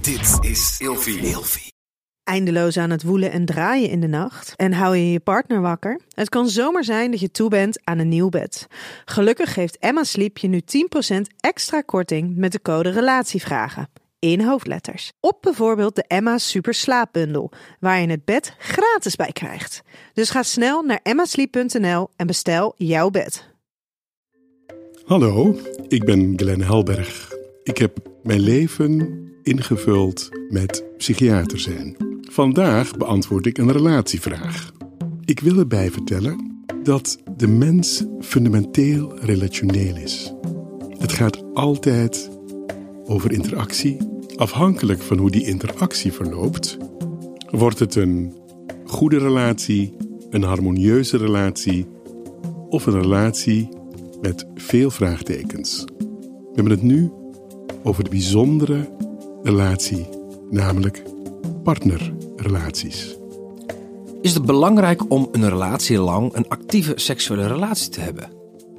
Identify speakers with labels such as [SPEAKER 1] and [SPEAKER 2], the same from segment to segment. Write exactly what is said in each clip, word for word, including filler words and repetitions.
[SPEAKER 1] Dit is Ilfie.
[SPEAKER 2] Eindeloos aan het woelen en draaien in de nacht en hou je je partner wakker? Het kan zomaar zijn dat je toe bent aan een nieuw bed. Gelukkig geeft Emma Sleep je nu tien procent extra korting met de code RELATIEVRAGEN. In hoofdletters. Op bijvoorbeeld de Emma Super Slaapbundel, waar je het bed gratis bij krijgt. Dus ga snel naar emma sleep punt n l en bestel jouw bed.
[SPEAKER 3] Hallo, ik ben Glenn Helberg. Ik heb mijn leven ingevuld met psychiater zijn. Vandaag beantwoord ik een relatievraag. Ik wil erbij vertellen dat de mens fundamenteel relationeel is. Het gaat altijd over interactie. Afhankelijk van hoe die interactie verloopt, wordt het een goede relatie, een harmonieuze relatie of een relatie met veel vraagtekens. We hebben het nu over de bijzondere relatie, namelijk partnerrelaties.
[SPEAKER 4] Is het belangrijk om een relatie lang een actieve seksuele relatie te hebben?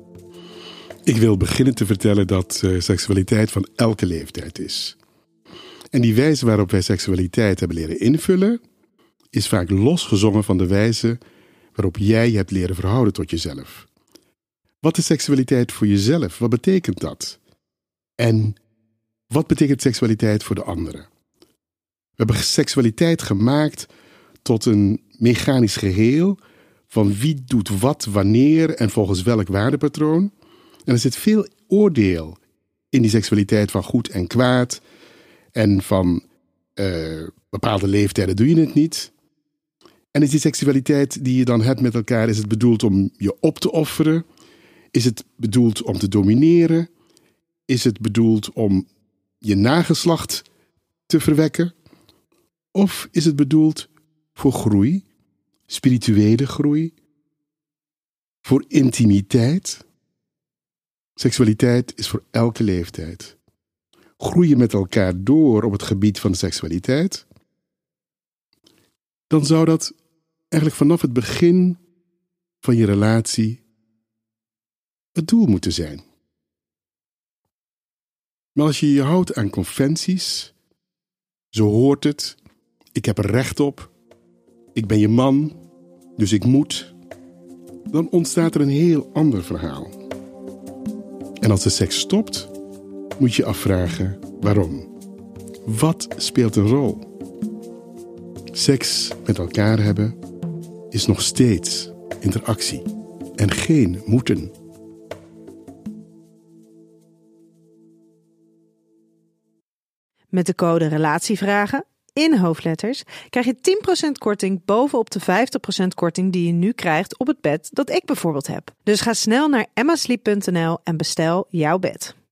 [SPEAKER 3] Ik wil beginnen te vertellen dat uh, seksualiteit van elke leeftijd is. En die wijze waarop wij seksualiteit hebben leren invullen, is vaak losgezongen van de wijze waarop jij je hebt leren verhouden tot jezelf. Wat is seksualiteit voor jezelf? Wat betekent dat? En wat betekent seksualiteit voor de anderen? We hebben seksualiteit gemaakt tot een mechanisch geheel van wie doet wat, wanneer en volgens welk waardepatroon. En er zit veel oordeel in die seksualiteit van goed en kwaad en van uh, bepaalde leeftijden doe je het niet. En is die seksualiteit die je dan hebt met elkaar, is het bedoeld om je op te offeren? Is het bedoeld om te domineren? Is het bedoeld om je nageslacht te verwekken? Of is het bedoeld voor groei, spirituele groei, voor intimiteit? Seksualiteit is voor elke leeftijd. Groei je met elkaar door op het gebied van de seksualiteit, dan zou dat eigenlijk vanaf het begin van je relatie het doel moeten zijn. Maar als je je houdt aan conventies, zo hoort het, ik heb er recht op, ik ben je man, dus ik moet, dan ontstaat er een heel ander verhaal. En als de seks stopt, moet je afvragen waarom. Wat speelt een rol? Seks met elkaar hebben is nog steeds interactie en geen moeten.
[SPEAKER 2] Met de code RELATIEVRAGEN in hoofdletters krijg je tien procent korting bovenop de vijftig procent korting die je nu krijgt op het bed dat ik bijvoorbeeld heb. Dus ga snel naar emma sleep punt n l en bestel jouw bed.